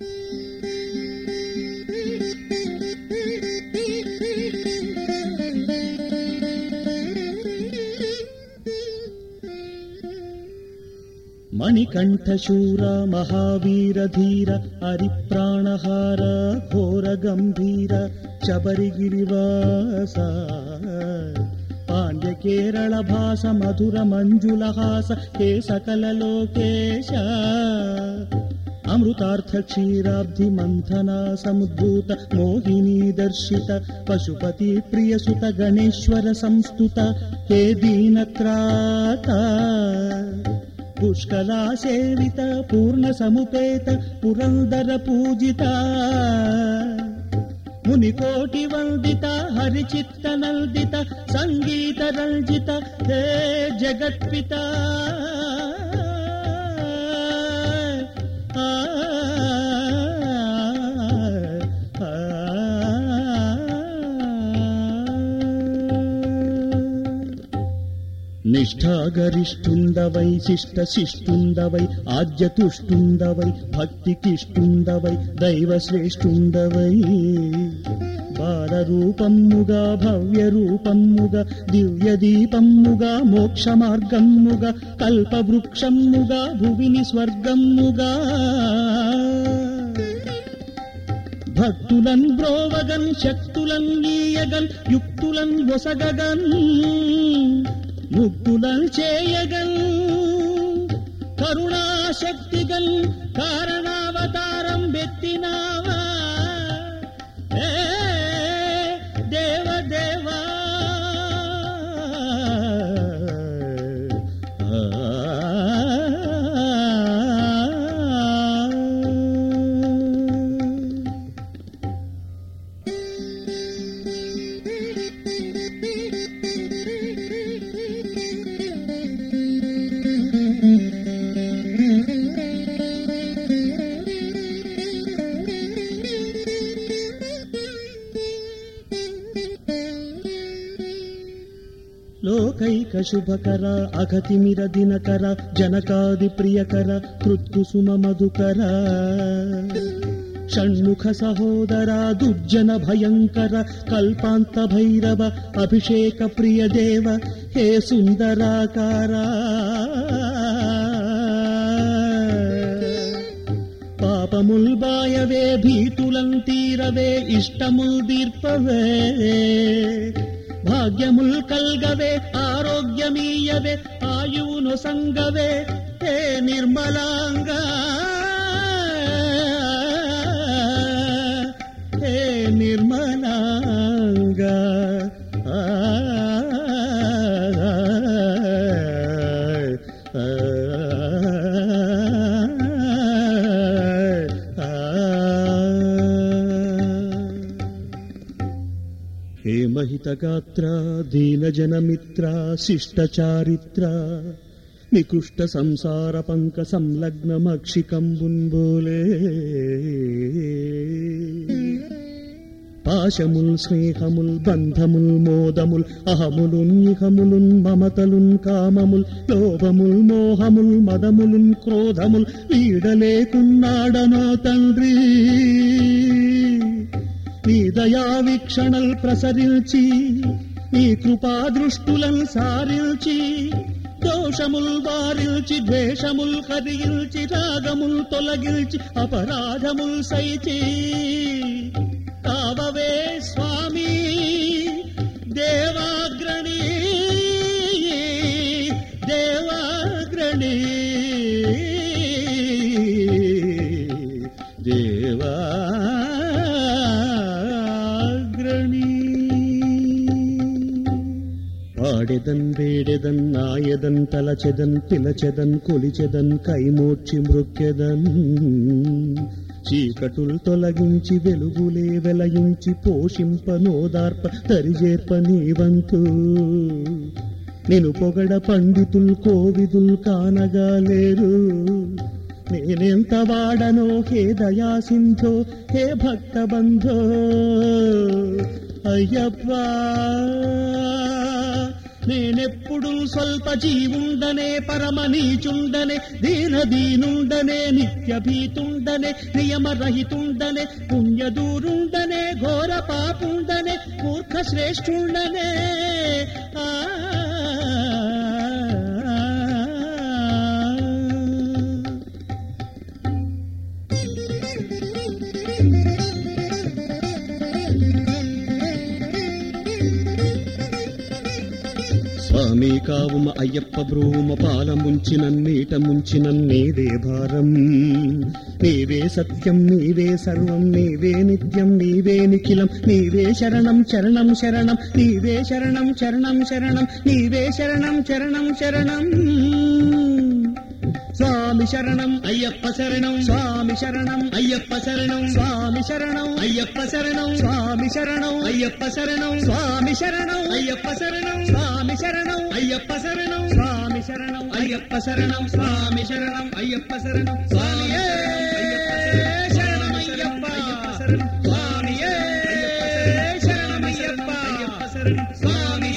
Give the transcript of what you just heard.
మణికంఠశూర మహావీర ధీర హరిప్రాణహార ఘోర గంభీర శబరిగిరివాస పాండ్య కేరళ భాస మధుర మంజులహాస హే సకల లోకేశ అమృతార్థ క్షీరాబ్ధి మంథనా సముద్భూత మోహినీ దర్శిత పశుపతి ప్రియసుత గణేశ్వర సంస్తుత హే దీనత్రాత పుష్కలా సేవిత పూర్ణ సముపేత పురందర పూజిత మునికోటి వందిత హరిచిత్త నల్దిత సంగీత రంజిత హే జగత్పిత నిష్ఠాగరిష్ఠుండవై శిష్ట శిష్టుండవై ఆద్యతుష్టుండవై భక్తికిష్టుండవై దైవ శ్రేష్ఠుండవై బాలరూపమ్ముగా భవ్య రూపమ్ముగా దివ్య దీపమ్ముగా మోక్ష మార్గమ్ముగా కల్పవృక్షమ్ముగా భువిని స్వర్గమ్ముగా భక్తులన్ బ్రోవగన్ శక్తులన్ నీయగన్ యుక్తులన్ వసగగన్ ముక్తులన్ చేయగన్ కరుణాశక్తిగన్ కారణావతారం వెత్తినావా దేవదేవా లోకైక శుభకర అఘతిమిర దినకర జనకాది ప్రియకర కృత్కుసుమ మధుకర షణ్ముఖ సహోదర దుర్జన భయంకర కల్పాంత భైరవ అభిషేక ప్రియ దేవ హే సుందరాకార పాపముల్ బాయవే భీతులం తీరవే ఇష్టముల్ దీర్పవే భాగ్యముల్ కల్గవే ఆరోగ్యమీయవే ఆయువును సంగవే హే నిర్మలాంగా హే నిర్మలాంగా హే మహితగాత్ర దీనజనమిత్ర శిష్టచారిత్ర నికృష్ట సంసార పంక సంలగ్నమక్షికంబున్బోలే పాశముల్ స్నేహముల్ బంధముల్ మోదముల్ అహములున్ ఇహములున్ మమతలున్ కామముల్ లోభముల్ మోహముల్ మదములున్ క్రోధముల్ వీడలేకున్నాడనో తండ్రి నీ దయా వీక్షణల్ ప్రసరిల్చి నీ కృపా దృష్టులను సారిల్చి దోషముల్ వారిల్చి ద్వేషముల్ హరిల్చి రాగముల్ తొలగిల్చి అపరాధముల్ సైచి కావవే స్వామి దేవాగ్రణి దేవాగ్రణి దేవా పాడెదన్ వేడెదన్ నాయదన్ తలచెదన్ పిలచెదన్ కొలిచెదన్ కైమోడ్చి మృక్కెదన్ చీకటుల్ తొలగించి వెలుగులే వెలయించి పోషింపనోదార్ప తరిజేర్ప నీవంతు నిను పొగడ పండితుల్ కోవిదుల్ కానగా లేరు నేనెంత వాడనో హే దయా సింధో హే భక్త బంధో అయ్యప్ప నేనెప్పుడు స్వల్ప జీవుండనే పరమనీచుండనే దీనదీనుండనే నిత్యభీతుండనే నియమరహితుండనే పుణ్యదూరుండనే ఘోర పాపుండనే మూర్ఖ శ్రేష్ఠుండనే స్వామి కావుమ అయ్యప్ప బ్రూమ పాలముంచినన్నీట ముంచినన్నీదే భారం నీవే సత్యం నీవే సర్వం నీవే నిత్యం నీవే నిఖిలం నీవే శరణం శరణం శరణం నీవే శరణం శరణం శరణం నీవే శరణం శరణం శరణం స్వామి శరణం అయ్యప్ప శరణం స్వామి శరణం అయ్యప్ప శరణం స్వామి శరణం అయ్యప్ప శరణం స్వామి శరణం అయ్యప్ప శరణం స్వామి శరణం అయ్యప్ప శరణం స్వామి శరణం అయ్యప్ప శరణం స్వామి శరణం అయ్యప్ప శరణం స్వామి శరణం అయ్యప్ప శరణం స్వామియే శరణమయ్యప్ప స్వామియే శరణమయ్యప్ప స్వామి